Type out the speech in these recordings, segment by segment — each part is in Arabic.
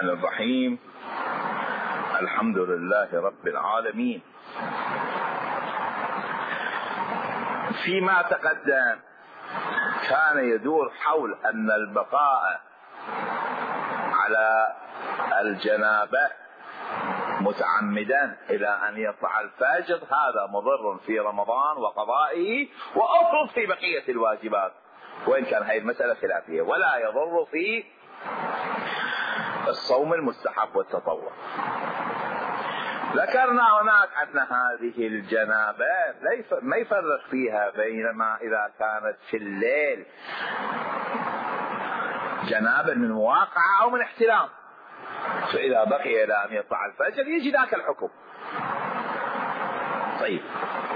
الرحمن الرحيم. الحمد لله رب العالمين. فيما تقدم كان يدور حول أن البقاء على الجنابة متعمدا إلى أن يطلع الفجر هذا مضر في رمضان وقضائه، وأفرض في بقية الواجبات، وإن كان هذه المسألة خلافية، ولا يضر في الصوم المستحب والتطوع. ذكرنا هناك أن هذه الجنابة ما يفرق فيها بينما إذا كانت في الليل جنابة من مواقعة أو من احتلام، فإذا بقي إلى أن يطلع الفجر يجي ذاك الحكم. طيب،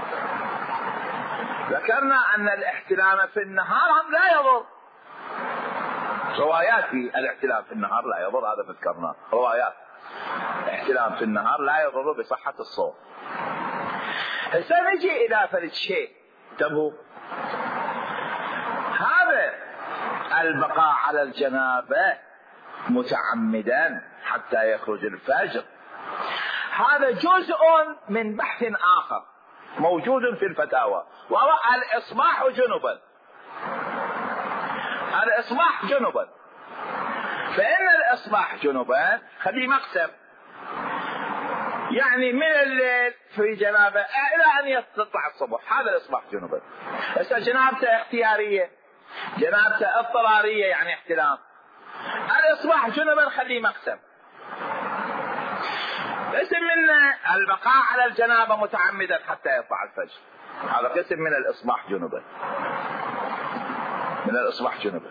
ذكرنا أن الاحتلام في النهار لا يضر، روايات في الاحتلام في النهار لا يضر، هذا ذكرناه، روايات احتلام في النهار لا يضر بصحة الصوم. هسه نجي إلى فرد شيء، انتبهوا، هذا البقاء على الجنابة متعمدا حتى يخرج الفجر، هذا جزء من بحث آخر موجود في الفتاوى، وهو الإصباح جنبا. الإصباح جنبا، فإن الإصباح جنبا خليه مقسم، يعني من الليل في جنابة إلى أن يطلع الصبح، هذا الإصباح جنبا. هسه جنابته اختيارية، جنابته اضطرارية يعني احتلام. الإصباح جنبا خليه مقسم، قسم من البقاء على الجنابة متعمدا حتى يطلع الفجر، هذا قسم من الإصباح جنبا، من الإصباح جنبا،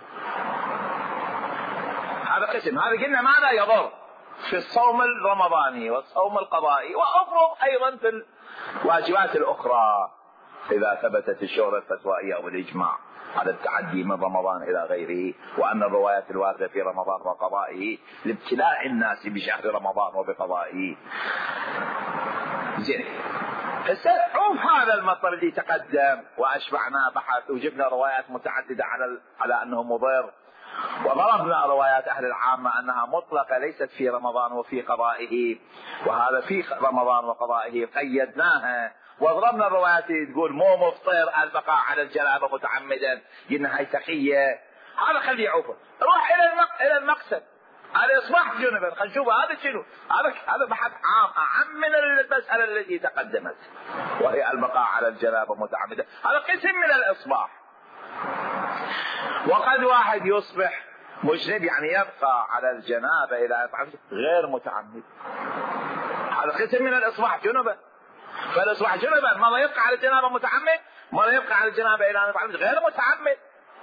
هذا قسم. هذا قلنا ماذا يضر في الصوم الرمضاني والصوم القضائي، وأفرض أيضا في الواجبات الأخرى إذا ثبتت الشهرة الفتوائية أو الإجماع على التعدي من رمضان إلى غيره، وأن الروايات الواردة في رمضان وقضائه لابتلاء الناس بشهر رمضان وبقضائه. زين، شوف هذا المطر اللي تقدم وأشبعنا بحث وجبنا روايات متعددة على أنه مضر، وضربنا روايات أهل العامة أنها مطلقة ليست في رمضان وفي قضائه، وهذا في رمضان وقضائه قيدناها، وضربنا الروايات اللي تقول مو مفطر البقاء على الجنابة متعمدا، قلنا هاي تقية، هذا خليه يعوفه. روح إلى المقصد، هذا إصباح جنبا، خلينا نشوف هذا شنو، هذا بحث عام أعم من المسألة التي تقدمت وهي البقاء على الجنابة متعمدا، هذا قسم من الإصباح. وقد واحد يصبح مجنب يعني يبقى على الجنابة إلى يطعم غير متعمد، هذا قسم من الإصباح جنبا. فالإصباح جنبا ما يبقى على الجنابة متعمد، ما يبقى على الجنابة إلى أن يطعم غير متعمد،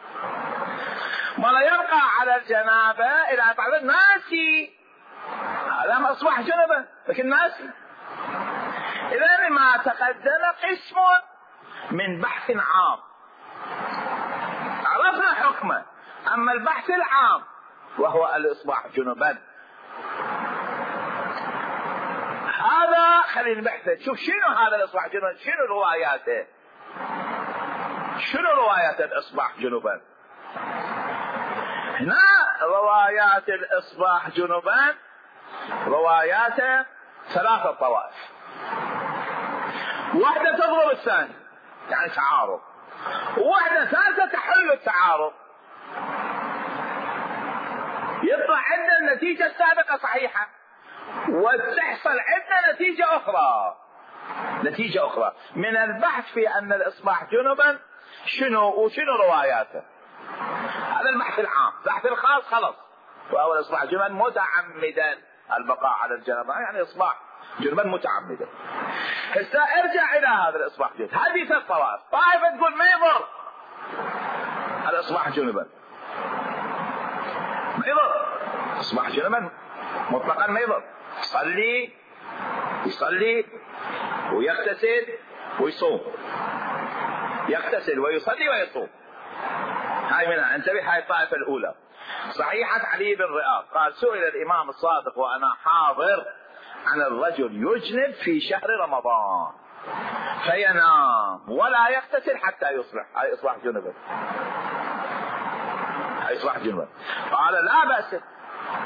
ما يبقى على الجنابة إلى أن يطعم ناسي، هذا ما أصبح جنبا لكن ناسي. إذا ما تقدم قسم من بحث عام عرفنا حكمه، أما البحث العام وهو الإصباح جنبا هذا خلينا نبحثه، شوف شنو هذا الإصباح جنبا، شنو رواياته، شنو روايات الإصباح جنبا. هنا روايات الإصباح جنبا رواياته ثلاثة طوائف، واحدة تضرب الثانية يعني تعارض، وواحدة ثالثة تحل التعارض، يطلع عندنا النتيجة السابقة صحيحة وتحصل عندنا نتيجة أخرى من البحث في أن الإصباح جنبا شنو رواياته. هذا البحث العام. البحث الخاص خلص، وهو الإصباح جنبا متعمدا، البقاء على الجنابة يعني إصباح جنبا متعمدا. هسه ارجع إلى هذا الإصباح جنبا، هذه ثلاث طوائف، طائفة تقول ما يضر الإصباح جنبا، ما يضر إصباح جنبا مطلقا، ما يضر، يصلي ويغتسل ويصوم، يغتسل ويصلي ويصوم. هاي منها، انتبه، هاي الطائفة الأولى. صحيحة علي بن رئاب قال سئل الإمام الصادق وأنا حاضر عن الرجل يجنب في شهر رمضان فينام ولا يغتسل حتى يصبح، هاي إصباح جنبا، هاي إصباح جنبا. قال لا بأس،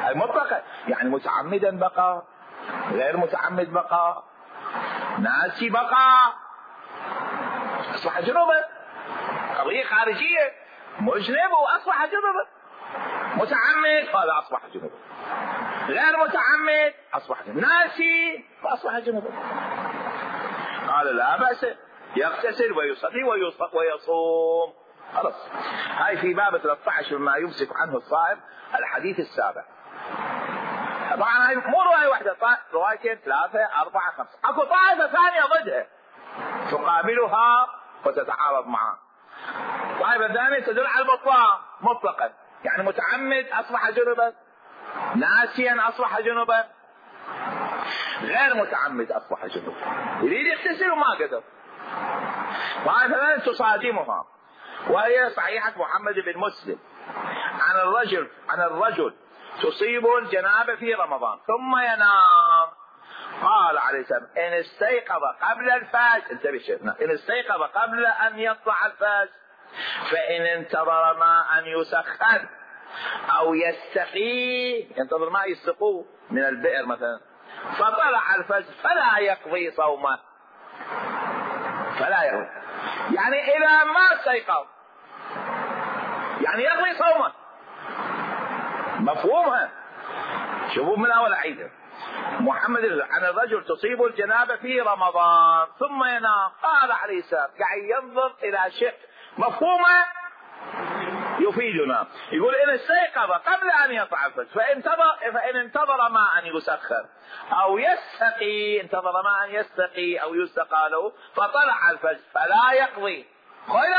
هاي مطلقة، يعني متعمدا بقى، غير متعمد بقى، ناسي بقى، أصبح جنوبا. قضية خارجية، مجنب وأصبح جنوبا. متعمد هذا أصبح جنوبا، غير متعمد أصبح جنوبا، ناسي فأصبح جنوبا. قال لا بأس، يغتسل ويصلي ويصوم. خلاص. هاي في باب 13 مما يمسك عنه الصائم، الحديث السابع. طبعا هاي مو رواية واحدة، روايتين 3 4 5. اكو طائفة ثانية ضدها تقابلها وتتعارض معها. طائفة ثانية تدل على البطلان مطلقا، يعني متعمد أصبح جنبا، ناسيا أصبح جنبا، غير متعمد أصبح جنبا، يريد يغتسل وما قدر. طائفة ثانية تصادمها، وهي صحيحة محمد بن مسلم عن الرجل تصيبه الجنابة في رمضان ثم ينام. قال عليه السلام: إن استيقظ قبل الفجر، انتبه شيخنا، إن استيقظ قبل أن يطلع الفجر فإن انتظر ماء يسخن أو يستقي، ينتظر ماء يسقوه من البئر مثلا، فطلع الفجر فلا يقضي صومه. فلا يقضي، يعني إذا ما استيقظ يعني يقضي صومه. مفهومها؟ شوفوا من أول عيدة. محمد عن الرجل تصيب الجنابة في رمضان ثم ينام. قال عليه السلام قاعد ينظر إلى شيء مفهومه يفيدنا. يقول: إن استيقظ قبل أن يطلع الفجر فإن انتظر ماء يسخر أو يستقي، انتظر ماء يستقي أو يستقى له فطلع الفجر فلا يقضي. وإذا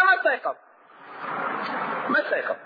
ما استيقظ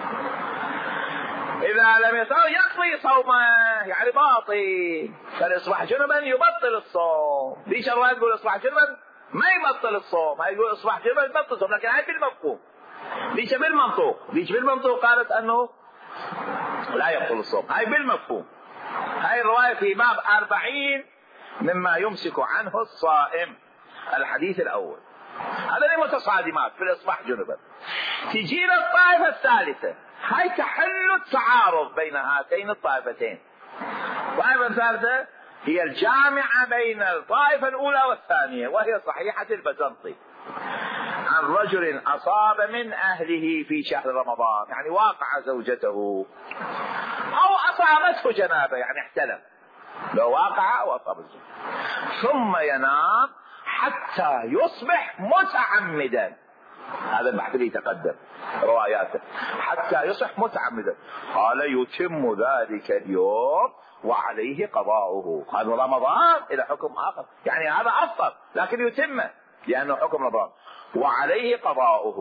إذا لم يستطع يقضي صومه، يعني باطل. فالإصباح جنبا يبطل الصوم. ليش الرواية تقول إصباح جنبا ما يبطل الصوم؟ هاي يقول إصباح جنبا يبطل الصوم، لكن هاي بالمفهوم. ليش بالمنطوق قالت أنه لا يبطل الصوم. هاي بالمفهوم. هاي الرواية في باب 40 مما يمسك عنه الصائم، الحديث الأول. هذا متصادمات في الإصباح جنبا. تجينا الطائفة الثالثة، هاي تحل التعارض بين هاتين الطائفتين. الطائفة الثالثة هي الجامعة بين الطائفة الأولى والثانية، وهي صحيحة البزنطي عن رجل أصاب من أهله في شهر رمضان، يعني واقع زوجته أو أصابته جنابة، يعني احتلم، لو واقع أو أصابته، ثم ينام حتى يصبح متعمدا. هذا البحث اللي تقدم رواياته، حتى يصبح متعمدا. قال: يتم ذلك اليوم وعليه قضاؤه. هذا رمضان إلى حكم آخر، يعني هذا أفضل لكن يتمه لأنه حكم رمضان، وعليه قضاؤه.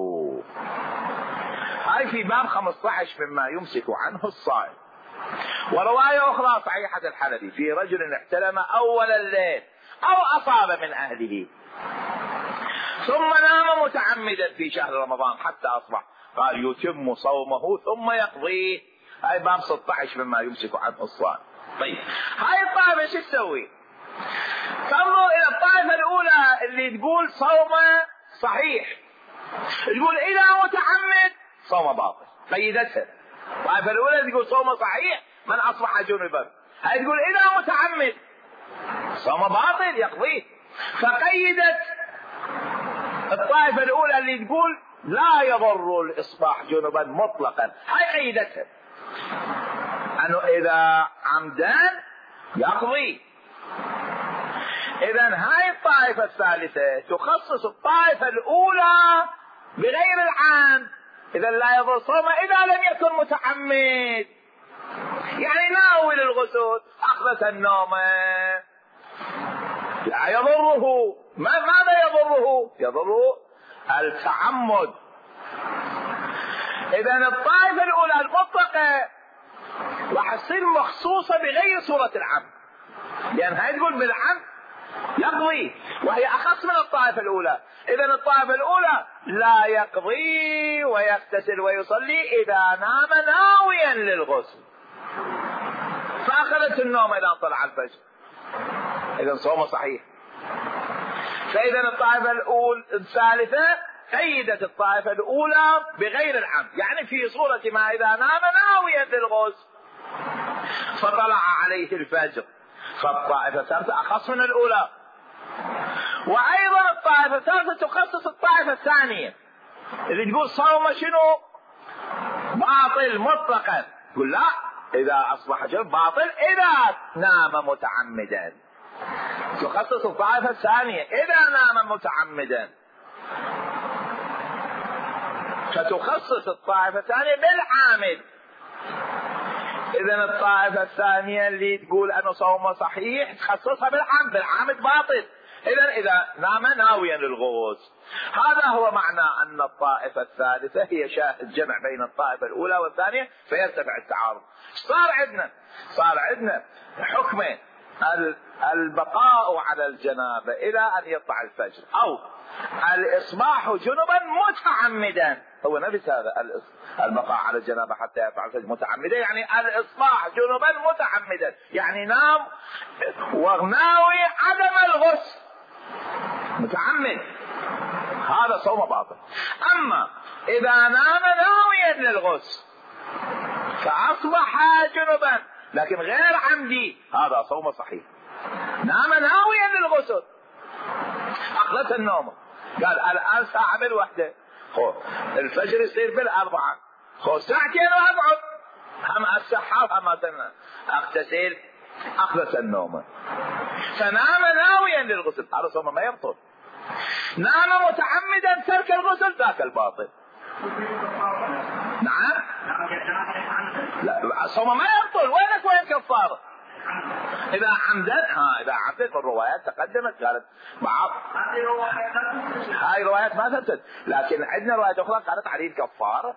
هاي في باب 15 مما يمسك عنه الصائم. ورواية أخرى صحيحة الحلبي في رجل احتلم أول الليل أو أصاب من أهله ثم نام متعمدا في شهر رمضان حتى أصبح، قال: يتم صومه ثم يقضيه. هاي باب 16 مما يمسك عنه الصائم. طيب، هاي الطائفة شو تسوي؟ تنظر إلى الطائفة الأولى اللي تقول صومه صحيح، تقول إذا متعمد صوم باطل، قيدتها. الطائفة الأولى تقول صومه صحيح من أصبح جنبا، هاي تقول إذا متعمد صوم باطل يقضيه. فقيدت الطائفة الأولى اللي تقول لا يضر الإصباح جنبا مطلقا، هاي قيدتها أنه إذا عمدان يقضي. إذن هاي الطائفة الثالثة تخصص الطائفة الأولى بغير العام، إذا لا يضر صومه إذا لم يكن متعمد، يعني ناوي للغسل أخذة النوم لا يضره. ماذا يضره؟ يضره التعمد. إذن الطائفة الأولى المطلقة راح تصير مخصوصة بغير صورة العم، لأن هاي تقول بالعم يقضي وهي أخص من الطائفة الأولى. إذن الطائفة الأولى لا يقضي ويغتسل ويصلي إذا نام ناويا للغسل، فأخذت النوم إذا طلع الفجر، إذن صومه صحيح. فإذا الطائفة الأولى الثالثة قيدت الطائفة الأولى بغير العمد، يعني في صورة ما إذا نام ناويا للغسل. فطلع عليه الفجر، فالطائفة الثالثة أخص من الأولى. وأيضا الطائفة الثالثة تخصص الطائفة الثانية اللي تقول صوم شنو باطل مطلقا، تقول لا، إذا أصبح جنب باطل إذا نام متعمدا. تخصص الطائفة الثانية إذا نام متعمدا، فتخصص الطائفة الثانية بالعامد. إذن الطائفة الثانية اللي تقول أنه صومه صحيح تخصصها بالعامد، بالعامد باطل. إذا نام ناويا للغوص. هذا هو معنى أن الطائفة الثالثة هي شاهد جمع بين الطائفة الأولى والثانية فيرتفع التعارض. صار عندنا حكمين: البقاء على الجنابة إلى أن يطلع الفجر، أو الإصباح جنبا متعمدا. هو نفس هذا البقاء على الجنابة حتى يطلع الفجر متعمدا، يعني الإصباح جنبا متعمدا، يعني نام وناوي عدم الغسل متعمد، هذا صوم باطل. أما إذا نام ناويا للغسل فأصبح جنبا لكن غير عمدي، هذا صوم صحيح. نام ناويا للغسل، أخلص النوم، قال الآن ساعة بالوحدة، الفجر يصير بالأربعة، ساعتين وأقعد، هم السحاب هم أغتسل، أخلص النوم، فنام ناويا للغسل، هذا صوم ما يبطل. نام متعمدا ترك الغسل، ذاك الباطل. نعم، لا صوم ما يبطل. وين كفارة؟ إذا عمدت الروايات تقدمت قالت بعض هاي روايات ما ثبتت، لكن عندنا روايات أخرى قالت عليه الكفارة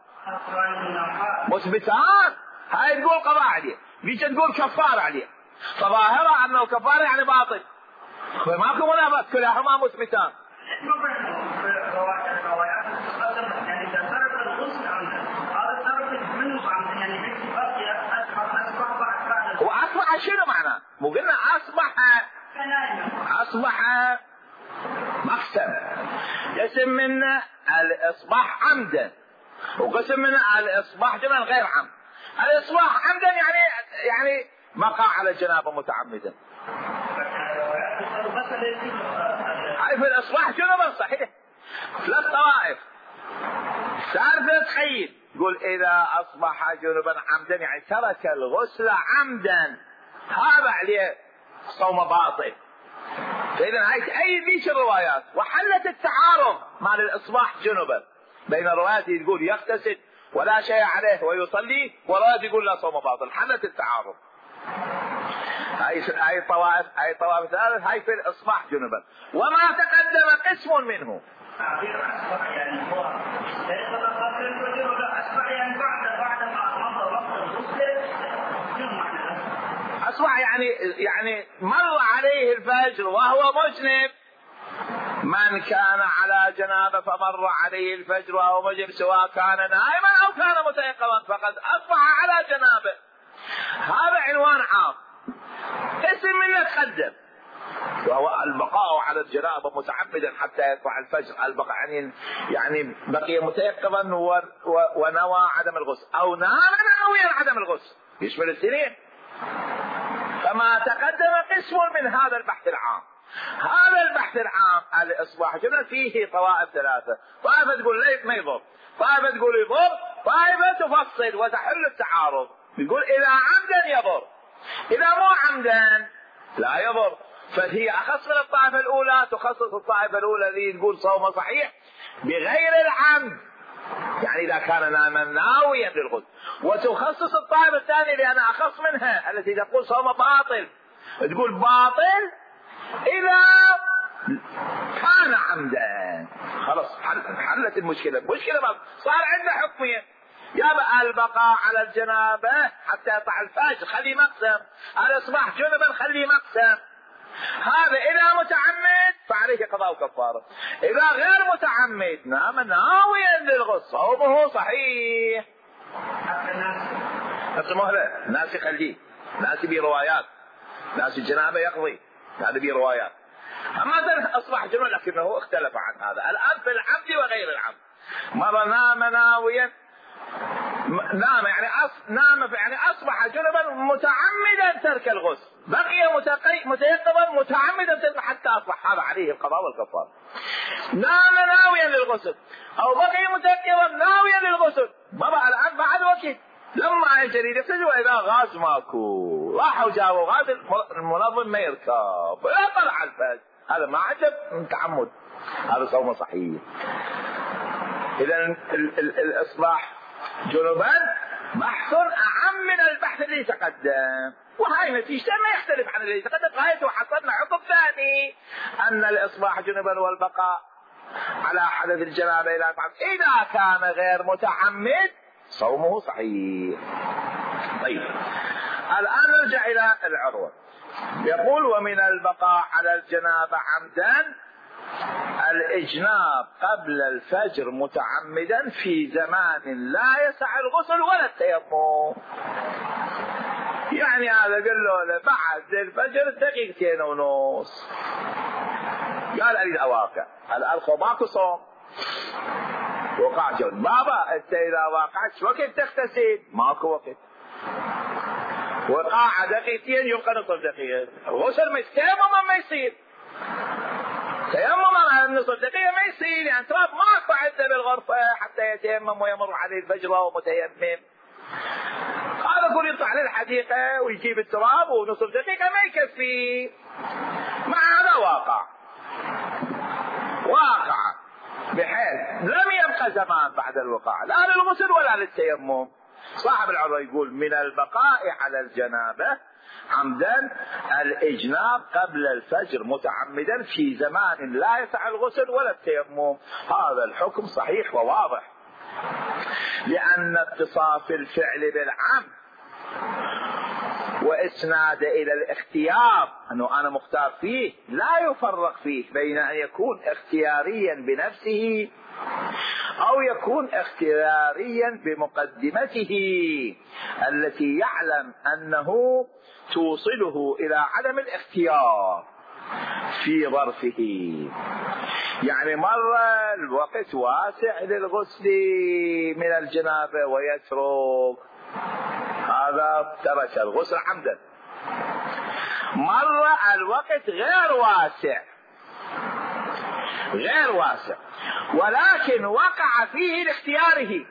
مثبتان. هاي تقول قضاء عليه، بيش تقول كفارة عليه، فظاهرة أنه كفارة يعني باطل، فماكو منافسة، كلاهما مثبتان. وأصبح شنو معناه؟ مو قلنا أصبح مقسم، قسم من الإصباح عمدا وقسم من الإصباح جمع غير عمد. الإصباح عمدا يعني مقع على الجنابة متعمدا. هاي في الإصباح جنبا صحيح. ثلاث طوائف ثالثة تخيل، يقول إذا أصبح جنبا عمدا يعني ترك الغسل عمدا، هذا عليه صوم باطل. فإذا هاي تأيد الروايات، وحلت التعارض مع الإصباح جنبا بين الروايات تقول يغتسل ولا شيء عليه ويصلي، وروايات يقول لا صوم باطل، حلت التعارض. هاي طوائف ثالث، هاي في الإصباح جنبا. وما تقدم قسم منه. أصبح يعني مر عليه الفجر وهو مجنب. من كان على جنابه فمر عليه الفجر وهو مجنب سواء كان نائما أو كان متيقظا فقد أصبح على جنابه. هذا عنوان عام. اسم من تقدم وهو البقاء على الجنابه متعمدا حتى يطلع الفجر. البقاء يعني بقي متيقظا ونوى عدم الغسل، او نام ناويا عدم الغسل، يشمل السنين. فما تقدم قسم من هذا البحث العام. هذا البحث العام الإصباح جنة فيه طوائف ثلاثة، طائفة تقول ليس ما يضر، طائفة تقول يضر، طائفة تفصل وتحل التعارض، يقول إذا عمدا يضر، إذا مو عمدا لا يضر. فهي أخص من الطائفة الأولى، تخصص الطائفة الأولى الذي تقول صوم صحيح بغير العمد، يعني إذا كان ناما ناويا للغسل، وتخصص الطائفة الثانية لأنها أخص منها التي تقول صوم باطل، تقول باطل إذا كان عمدا. خلاص حلت المشكلة. صار عندنا حكمين: يا البقاء على الجنابة حتى يطلع الفجر خليه مقسم، الإصباح جنبا خليه مقسم. هذا إذا متعمد فعليه قضاء وكفارة، إذا غير متعمد نام ناويا للغسل صومه صحيح. هذا ناس يخليه، ناس بروايات، ناس الجنابة يقضي، هذا بروايات. أما أصبح جنون لكنه اختلف عن هذا. الآن في العمد وغير العمد، مرة نام ناويا نام يعني أصبح جنبا متعمدا ترك الغسل، بقي متيقظا متعمدا ترك حتى أصبح، هذا عليه القضاء والكفارة. نام ناويا للغسل أو بقي متيقظا ناويا للغسل، بابا الآن بعد وقت لما الجريد يخرج وإذا غاز ماكو، راحوا جابوا غاز المنظم ما يركب ولا طلع الفجر، هذا ما عجب من تعمد، هذا صوم صحيح. إذا الإصباح جنبا بحث أعم من البحث اللي تقدم، وهاي نتيجة ما يختلف عن اللي تقدم. غايته حصلنا عقب ثاني أن الإصباح جنبا والبقاء على حدث الجنابة إلى بعض إذا كان غير متعمد صومه صحيح. طيب الآن نرجع إلى العروة. يقول ومن البقاء على الجنابة عمدا الإجناب قبل الفجر متعمدا في زمان لا يسع الغسل ولا التيمم. يعني هذا قال له بعد الفجر دقيقتين ونص، قال أريد أواقع الألخو ماكو صوم، وقع جود بابا أنت إذا واقعت وقت تغتسل؟ ماكو وقت، وقع دقيقتين يبقى نصف دقيقة، الغسل ما يتيمم ما يصير، تيمم نصف دقيقة ما يصير، يعني تراب ماكو عنده بالغرفة حتى يتيمم ويمر عليه الفجر وهو متيمم. هذا كل يطلع للحديقة ويجيب التراب ونصف دقيقة ما يكفي. مع هذا واقع بحيث لم يبقى زمان بعد الوقاع لا للغسل ولا للتيمم. صاحب العروة يقول من البقاء على الجنابة عمدا الإجناب قبل الفجر متعمدا في زمان لا يسع الغسل ولا التيمم. هذا الحكم صحيح وواضح، لأن اتصاف الفعل بالعمد وإسناد إلى الاختيار أنه أنا مختار فيه لا يفرق فيه بين أن يكون اختياريا بنفسه أو يكون اختياريا بمقدمته التي يعلم أنه توصله إلى عدم الاختيار في ظرفه. يعني مرة الوقت واسع للغسل من الجنابة ويترك، هذا ترك الغسل عمدا. مرة الوقت غير واسع ولكن وقع فيه لاختياره،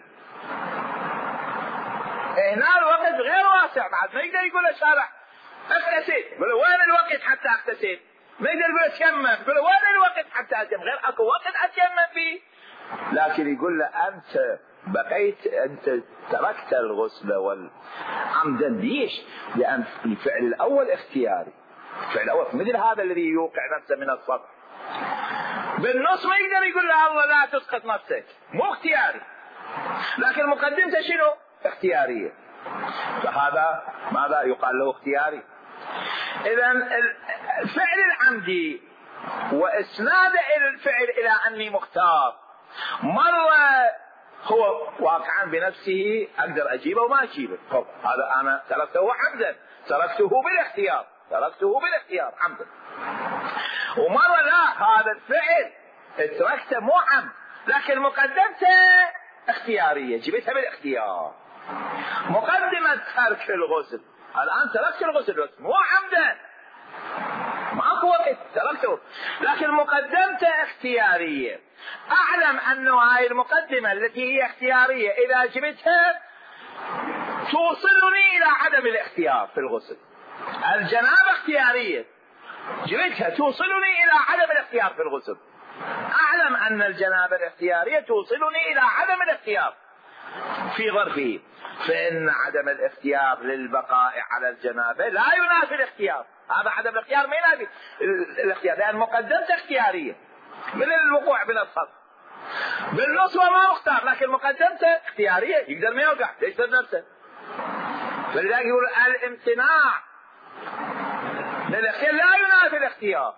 هنا الوقت غير واسع بعد ما يقدر يقول الشارع اغتسل، يقول وين الوقت حتى اغتسل، ما يقدر يقول اتيمم، يقول وين الوقت حتى اتيمم، غير اكو وقت اتيمم فيه. لكن يقول له انت بقيت انت تركت الغسل والعمدا، ليش؟ لان الفعل الاول اختياري، الفعل الاول مثل هذا الذي يوقع نفسه من السطح بالنص ما يقدر يقول له الله لا تسقط نفسك، مو اختياري، لكن مقدمته شنو؟ اختياريه، فهذا ماذا يقال له؟ اختياري. اذا الفعل العمدي واسناد الفعل الى اني مختار، مره هو واقعا بنفسه اقدر اجيبه وما اجيبه، هذا انا تركته عمدا، تركته بالاختيار عمدا. ومره لا، هذا الفعل تركته مو عمد لكن مقدمته اختياريه، جبتها بالاختيار، مقدمه ترك الغسل، الان تركت الغسل بس مو عمدا، ماكو وقت تركته، لكن مقدمته اختياريه، اعلم انه هاي المقدمه التي هي اختياريه اذا جبتها توصلني الى عدم الاختيار في الغسل. الجنابه اختياريه، جبتها توصلني الى عدم الاختيار في الغسل، اعلم ان الجنابه الاختياريه توصلني الى عدم الاختيار في ظرفه، فان عدم الاختيار للبقاء على الجنابه لا ينافي الاختيار، هذا عدم الاختيار ما ينافي الاختيار، لان مقدمته اختياريه من الوقوع من السطح بالنص وما مختار، لكن مقدمته اختياريه يقدر ما يوقع يجبر نفسه. فلذلك يقول الامتناع للاختيار لا ينافي الاختيار.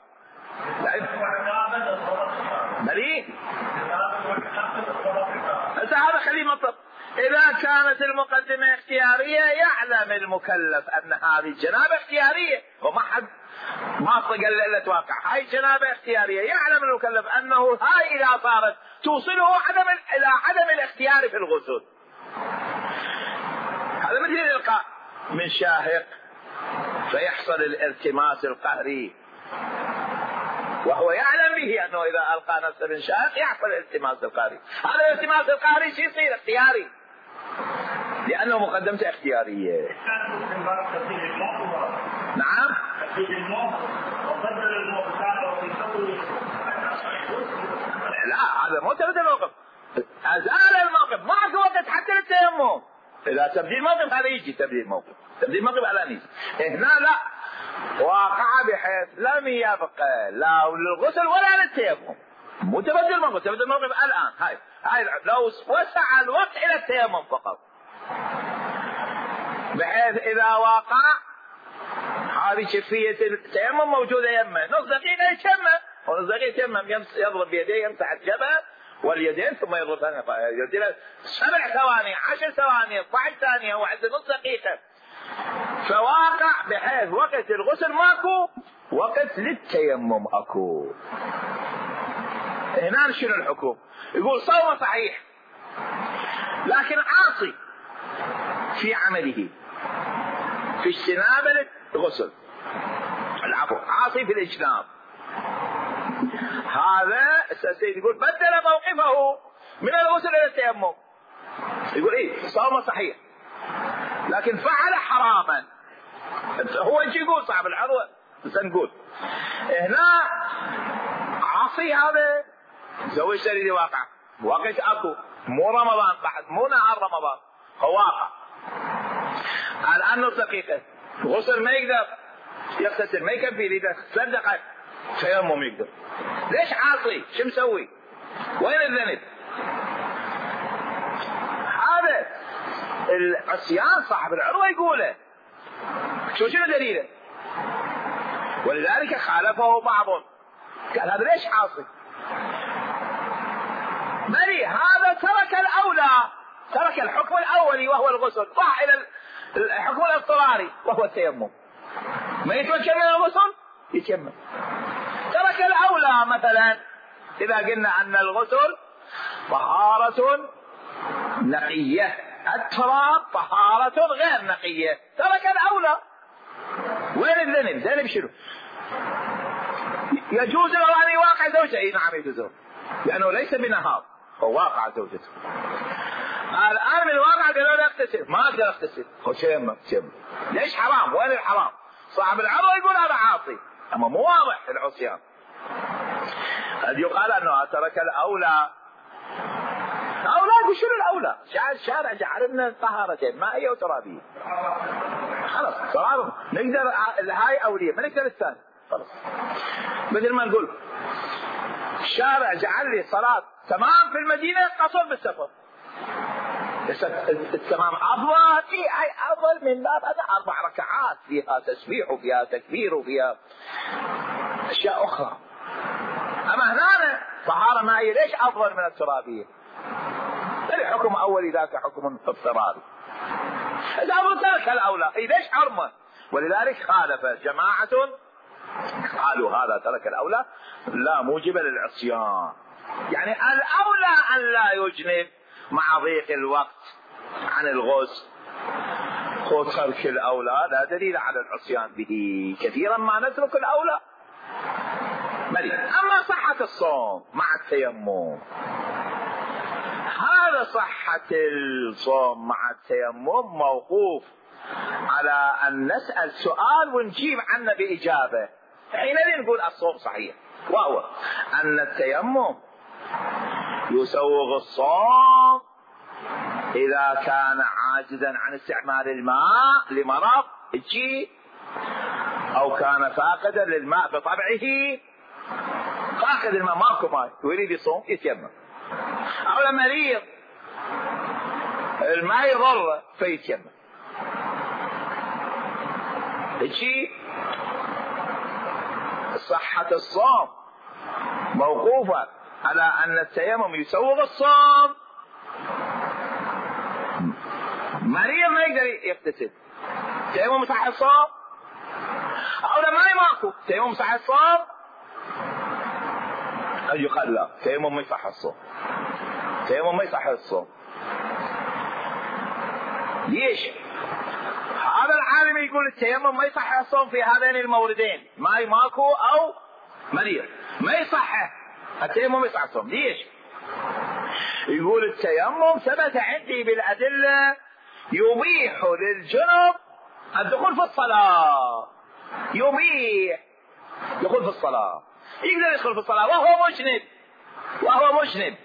مليء هذا خليه مطلب. إذا كانت المقدمة اختيارية يعلم المكلف أن هذه الجنابة اختيارية، وما حد ما قال إلا تواقع، هاي جنابة اختيارية، يعلم المكلف أنه هاي إذا صارت توصله إلى عدم الاختيار في الغسل، هذا مثل الإلقاء من شاهق فيحصل الالتماس القهري، وهو يعلم به أنه إذا ألقى نفسه من شاهق يحصل الالتماس القهري. هذا الالتماس القهري يصير اختياري لأنه مقدمته اختيارية. نعم. لا، هذا مو تبديل الموقف، أزال الموقف، معك وقت حتى للتيمم. إذا تبديل الموقف هذا يجي تبديل الموقف، تبديل الموقف على نيجي. هنا لا، واقع بحيث لم يبقى لا للغسل ولا للتيمم، مو تبديل الموقف، تبديل الموقف الآن. هاي لو وسع الوقت إلى التيمم فقط، بحيث إذا واقع هذه كيفية التيمم موجودة يمه، نص دقيقة يتيمم، ونص دقيقة يتيمم، يضرب بيديه يمسح الجبهة واليدين ثم يضرب ثانية 7 ثواني 10 ثواني 12 ثانية وعند نص دقيقة، فواقع بحيث وقت الغسل ماكو، وقت للتيمم اكو. هنا شنو الحكم؟ يقول صوم صحيح لكن عاصي في عمله، في اجتناب الغسل، العفو، عاصي في الاجتناب. هذا السيد يقول بدل موقفه من الغسل الى التيمم. يقول ايه صوم صحيح لكن فعل حراما. هو ايش يقول صاحب العروة؟ نقول هنا عاصي، هذا زوج سريري واقع، وقت اكو، مو رمضان بعد، مو نهار رمضان، هو واقع الان نص دقيقة غسل ما يقدر يغتسل، ما يكفي اذا صدق تيمم يقدر. ليش عاصي؟ شو مسوي؟ وين الذنب؟ هذا العصيان صاحب العروة يقوله. شنو دليله؟ ولذلك خالفه بعضهم، قال هذا ليش عاصي؟ بلي هذا ترك الأولى، ترك الحكم الأولي وهو الغسل، راح إلى الحكم الاضطراري وهو التيمم. ما يتمكن من الغسل يتيمم. ترك الأولى، مثلا إذا قلنا أن الغسل طهارة نقية، التراب طهارة غير نقية، ترك الأولى. وين الذنب؟ ذنب شنو؟ يجوز له أن يواقع زوجته؟ اي نعم يجوز له، لأنه ليس بنهار، هو واقع زوجته. الآن من الواقع قالوا له اغتسل، ما أقدر اغتسل، هو تيمم. ليش حرام؟ وين الحرام؟ صاحب العروة يقول هذا عاصي، أما مو واضح العصيان. قد يقال أنه ترك الأولى. أولى شنو الأولى؟ الشارع جعل لنا طهارتين، مائية وترابية. خلاص صراحة نقدر هاي أولية، ما نقدر الثاني. خلاص مثل ما نقول الشارع جعل لي صلاة تمام في المدينة، قصر بالسفر. التمام أفضل، هاي أفضل من باب هذا 4 ركعات فيها تسبيح وفيها تكبير وفيها أشياء أخرى. أما هنا طهارة مائية ليش أفضل من الترابية؟ حكم أولي ذاك حكم اضطراري. إذا أمر ترك الأولى ليش حرمه؟ ولذلك خالف جماعة قالوا هذا ترك الأولى لا موجب للعصيان، يعني الأولى أن لا يجنب مع ضيق الوقت عن الغسل. ترك الأولى لا دليل على العصيان به، كثيرا ما نترك الأولى. أما صحة الصوم مع التيمم، هذا صحة الصوم مع التيمم موقوف على أن نسأل سؤال ونجيب عنه بإجابة، حينئذ نقول الصوم صحيح، وهو أن التيمم يسوغ الصوم إذا كان عاجزا عن استعمال الماء لمرض أو كان فاقدا للماء بطبعه، فاقد الماء ماكو ماء يريد يصوم يتيمم، أو مريض الماء يضر فيتيمم. صحة الصوم موقوفة على أن التيمم يسوغ الصوم. مريض ما يقدر يغتسل، تيمم صح الصوم، أو الماء ماكو تيمم صح الصوم. قد يقال لا، تيمم ما يصح الصوم، تيمم ما يصح الصوم. ليش؟ العالم يقول التيمم ما يصح الصوم في هذين الموردين، ماي ماكو أو مريض، ما يصح التيمم يصح الصوم. ليش؟ يقول التيمم ثبت عندي بالأدلة يبيح للجنب الدخول في الصلاة، يبيح دخول في الصلاة، يقدر يدخل في الصلاة وهو مجنب،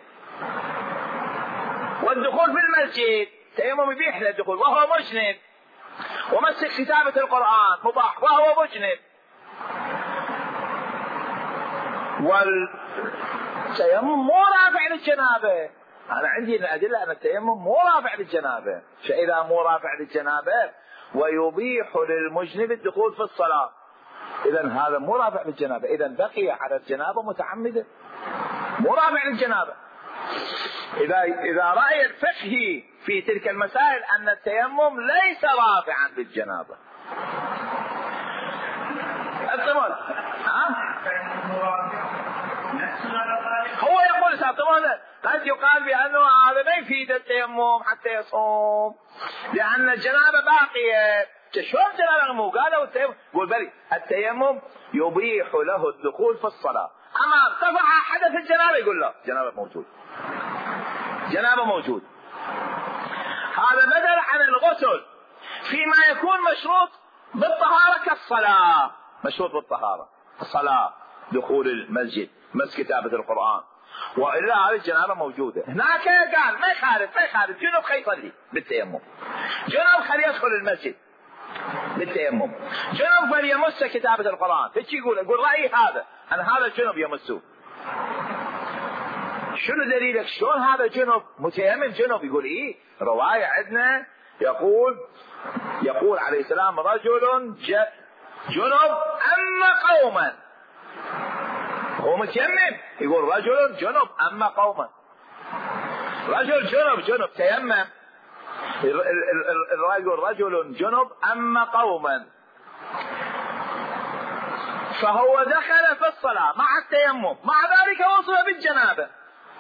والدخول في المسجد التيمم يبيح له الدخول وهو مجنب، ومسك كتابة القرآن مباح وهو مجنب. والتيمم مو رافع للجنابة، أنا عندي الأدلة أن التيمم مو رافع للجنابة، فإذا مو رافع للجنابة ويبيح للمجنب الدخول في الصلاة، إذن هذا مو رافع للجنابة، إذن بقي على الجنابة متعمدا، مو رافع للجنابة. إذا رأي الفقهي في تلك المسائل أن التيمم ليس رافعا للجنابة. هو يقول ساعتها قد يقال بأنه هذا ما يفيد التيمم حتى يصوم لأن الجنابة باقية. شلون الجنابة مو قالوا التيمم؟ يقول بلي التيمم يبيح له الدخول في الصلاة، أما ارتفع حدث الجنابة يقول لا جنابة موجود. هذا بدل عن الغسل فيما يكون مشروط بالطهارة كالصلاة، مشروط بالطهارة الصلاة، دخول المسجد، مس كتابة القرآن، وإلا هذه الجنابة موجودة. هناك قال ما يخالف جنوب خلي يصلي بالتيمم، جنوب خلي يدخل المسجد بالتيمم، جنوب خلي يمس كتابة القرآن. ايش يقول رأيي هذا أن هذا الجنوب يمسه. شنو دليلك؟ شلون هذا جنوب متيمم جنوب؟ يقول ايه رواية عندنا يقول عليه السلام رجل جنوب أما قوما، هو متيمم يقول رجل جنوب أما قوما، رجل جنوب تيمم، الرواية يقول رجل جنوب أما قوما، فهو دخل في الصلاة مع التيمم مع ذلك وصل بالجنابة،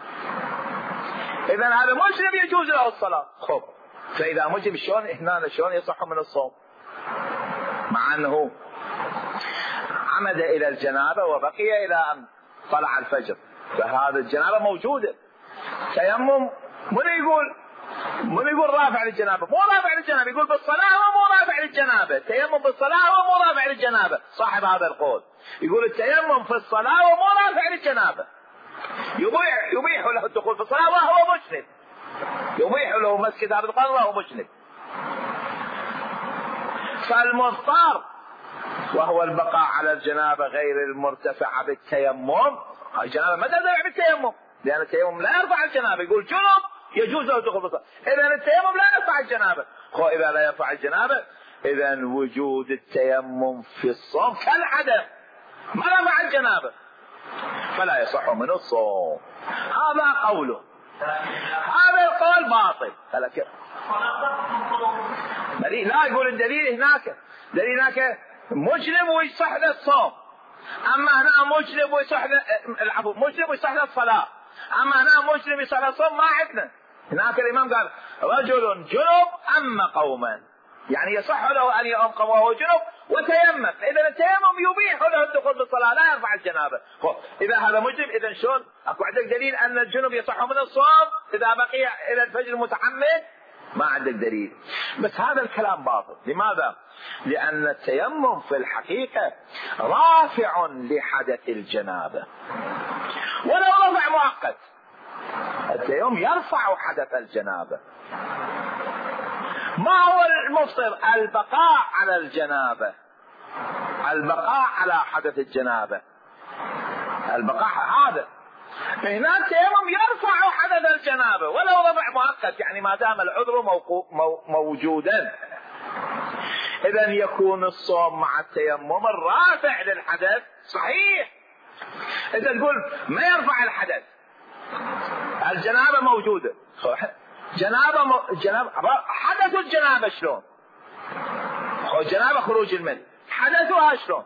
إذا هذا مجنب يجوز له الصلاة. خب فإذا مجنب شلون يصح من الصوم مع أنه عمد إلى الجنابة وبقي إلى أن طلع الفجر، فهذا الجنابة موجودة. تيمم من يقول رافع للجنابة؟ مو رافع للجنابة، يقول بالصلاة ومو رافع للجنابة، تيمم بالصلاة ومو رافع للجنابة. صاحب هذا القول يقول التيمم في الصلاة ومو رافع للجنابة، يبيح له الدخول في الصلاة وهو مجنب، يبيح له مس كتاب القرآن وهو مجنب. فالمضطر وهو البقاء على الجنابة غير المرتفعة بالتيمم، الجنابة ما ترتفع بالتيمم لأن التيمم لا يرفع الجنابة، يقول جنب يجوز له الدخول في الصلاة، إذا التيمم لا يرفع الجنابة. إذا لا يرفع الجنابة إذا وجود التيمم في الصوم كالعدم، ما رفع الجنابة فلا يصح من الصوم. هذا قوله، هذا القول باطل. لا يقول الدليل هناك، دليل هناك مجنب ويصح له الصوم، اما هنا مجنب ويصح له العفو، مجنب ويصح له الصلاة، اما هنا مجنب ويصح له الصوم ما عندنا. هناك الامام قال رجل جنب اما قوما، يعني يصح له ان يقوم قوم وهو جنب وتيمم، اذا التيمم يبيح له الدخول بالصلاة لا يرفع الجنابة. اذا هذا مجنب اذا شلون اكو عندك دليل ان الجنب يصح من الصوم اذا بقي الى الفجر متعمد؟ ما عندك دليل. بس هذا الكلام باطل. لماذا؟ لأن التيمم في الحقيقة رافع لحدث الجنابة ولو رفع مؤقت، التيمم يرفع حدث الجنابة. ما هو المفطر؟ البقاء على الجنابة، البقاء على حدث الجنابة، البقاء هذا. هنا التيمم يرفع حدث الجنابة ولو رفع مؤقت، يعني ما دام العذر موجودا. إذن يكون الصوم مع التيمم الرافع للحدث صحيح. إذا تقول ما يرفع الحدث، الجنابة موجودة، حدث الجنابة شلون؟ الجنابة خروج المني، حدثها شلون؟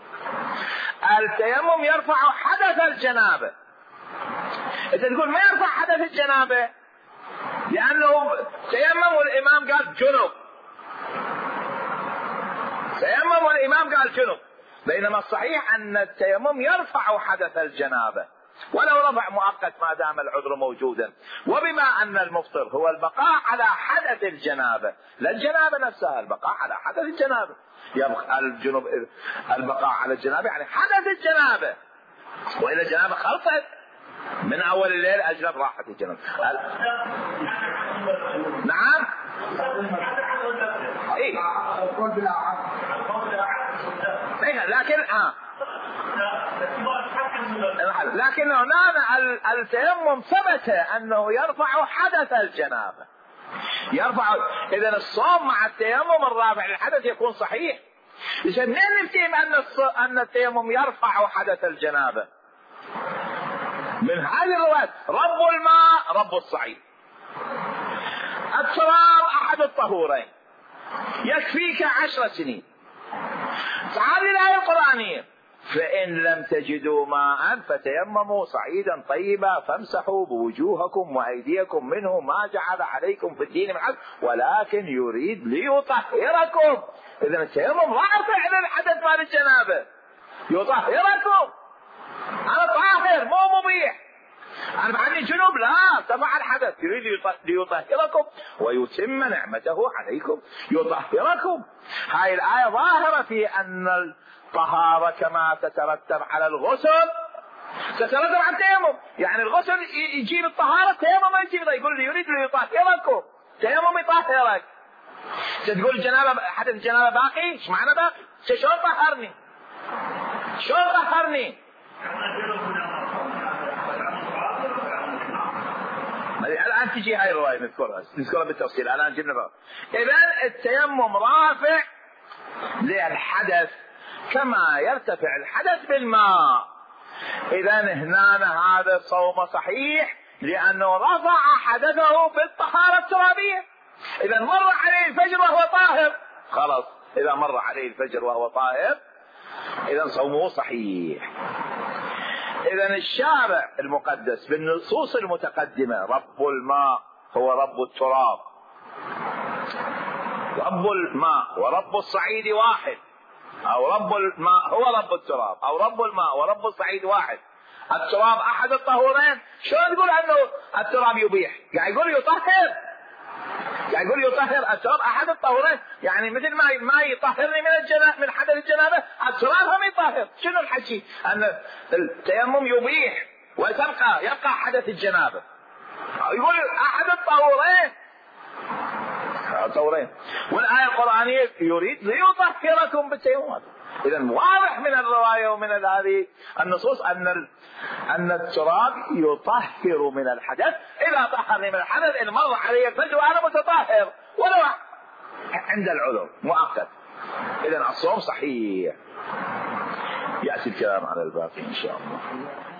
التيمم يرفع حدث الجنابة. إذا تقول ما يرفع حدث الجنابة لأنه تيمم والإمام قال جنب، تيمم والإمام قال جنب، بينما الصحيح أن التيمم يرفع حدث الجنابة ولو رفع مؤقت ما دام العذر موجودا. وبما أن المفطر هو البقاء على حدث الجنابة لا الجنابة نفسها، البقاء على حدث الجنابة، يبقى الجنوب البقاء على الجنابة يعني حدث الجنابة، وإذا الجنابة خلصت من أول الليل أجنب راحت الجنابة. نعم إيه لكن هنا التيمم ثبت أنه يرفع حدث الجنابة، يرفع. إذا الصوم مع التيمم الرافع للحدث يكون صحيح. إذا منين نفهم أن التيمم يرفع حدث الجنابة؟ من هذه الروايات: رب الماء رب الصعيد، التراب أحد الطهورين، يكفيك 10 سنين. هذه الآية القرآنية: فإن لم تجدوا ماء فتيمموا صعيدا طيبا فامسحوا بوجوهكم وأيديكم منه ما جعل عليكم في الدين من حرج ولكن يريد ليطهركم. إذا التيمم رافع للحدث مال الجنابة، يطهركم. أنا طاهر مو مبيح، أنا عني جنوب، لا، تبع الحدث، يريد ليطهركم ويتم نعمته عليكم يطهركم. هاي الآية ظاهرة في أن الطهارة كما تترتب على الغسل تترتب على التيمم. يعني الغسل يجيب الطهارة، التيمم يجيب. يقول لي يريد ليطهركم، تيمم يطهرك. تقول الجنابة حدث الجنابة باقي، ايش معنى باقي؟ شلون طهرني؟ شلون طهرني؟ الآن تجي هاي الرواية نذكرها بالتفصيل. الآن جبنا بقى. إذن التيمم رافع للحدث كما يرتفع الحدث بالماء. إذن هنا هذا الصوم صحيح لأنه رفع حدثه بالطهارة الترابية. إذا مر عليه الفجر وهو طاهر، خلاص، إذا مر عليه الفجر وهو طاهر إذن صومه صحيح. إذن الشارع المقدس بالنصوص المتقدمة: رب الماء هو رب التراب، رب الماء ورب الصعيد واحد، أو رب الماء هو رب التراب، أو رب الماء ورب الصعيد واحد. التراب أحد الطهورين. شلون تقول أنه التراب يبيح؟ يعني يقول يطهر، يعني يقول يطهر. التراب أحد الطهورين، يعني مثل ما يطهرني من حدث الجنابة، التراب هم يطهر. شنو الحكي؟ أن التيمم يبيح يبقى حدث الجنابة. يقول أحد الطهورين. والآية القرآنية يريد ليطهركم بالتيمم. إذا واضح من الرواية ومن هذه النصوص أن التراب يطهر من الحدث. إذا طهرني من الحدث إن مر علي الفجر وأنا متطهر ولو عند العذر مؤقت. إذا الصوم صحيح. يأتي الكلام على الباقي إن شاء الله.